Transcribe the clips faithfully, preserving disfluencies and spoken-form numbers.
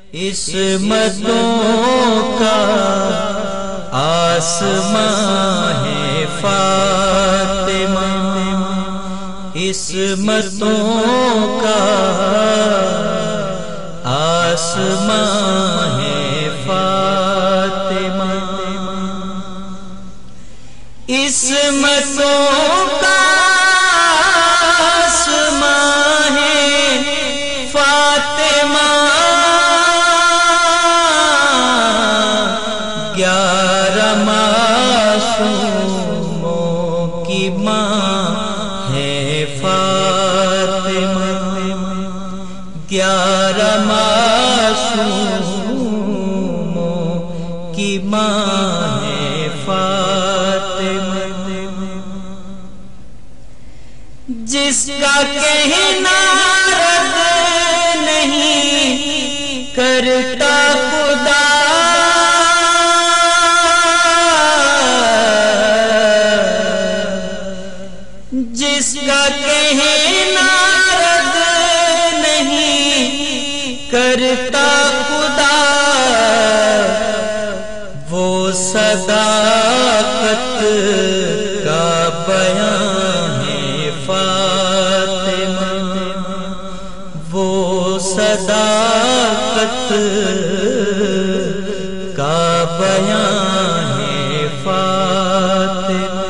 عصمتوں کا آسمان ہے فاطمہ، عصمتوں کا آسمان ہے فاطمہ، عصمتوں کا آسمان ہے فاطمہ، گیارہ معصوموں کی ماں ہے فاطمہ، گیارہ معصوموں کی ماں ہے فاطمہ، جس کا کہنا رد نہیں کرتا خدا، جس کا کہنا رد نہیں کرتا خدا، وہ صداقت کا بیان ہے فاطمہ، وہ صداقت کا بیان ہے فاطمہ،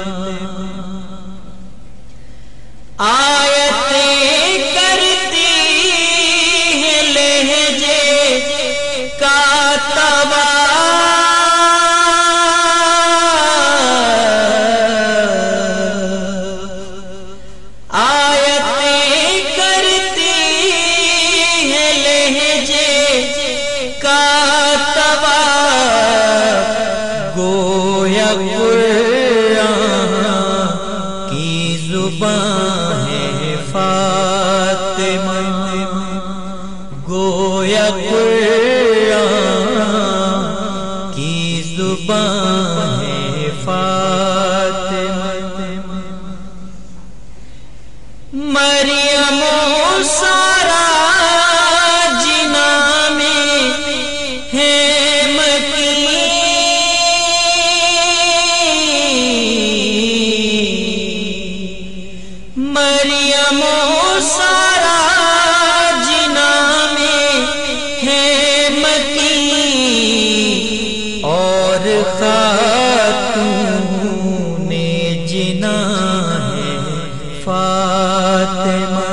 آیتیں کرتی ہیں لہجے کا تباہ، آیتیں کرتی ہیں لہجے کا تباہ، گویا قرآن کی زبان ہے فاطمہ، گویا قرآن کی زبان ہے فاطمہ، مریم و سارا جنا میں ہے مکین، مریم و سارا جنا میں ہے مکین، اور خاتون جنا ہے فاطمہ،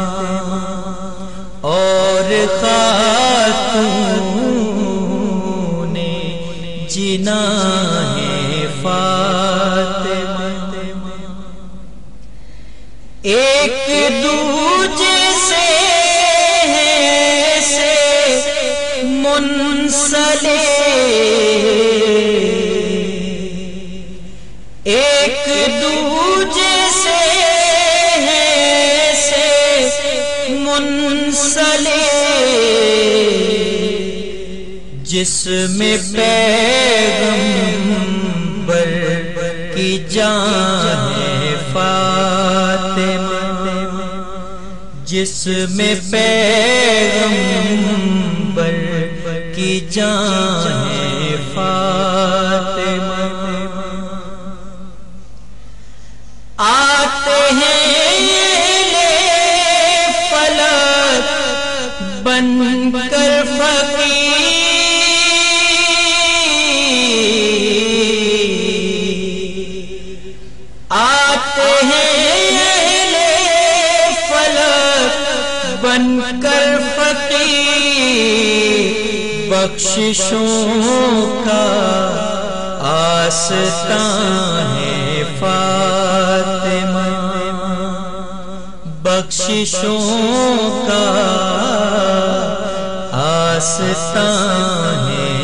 اور خاتون جنا ہے فاطمہ، ایک دوجے سے ہے سے منسلک، ایک دوجے سے ہے سے منسلک، جس میں پیغمبر کی جان ہے فاطمہ، جس میں پیغمبر کی جان ہے فاطمہ، آتے ہیں فلک بن کر فقیر، آتے ہیں فلک بن کر فقیر، بخششوں کا آستان ہے فاطمہ، بخششوں کا آستان ہے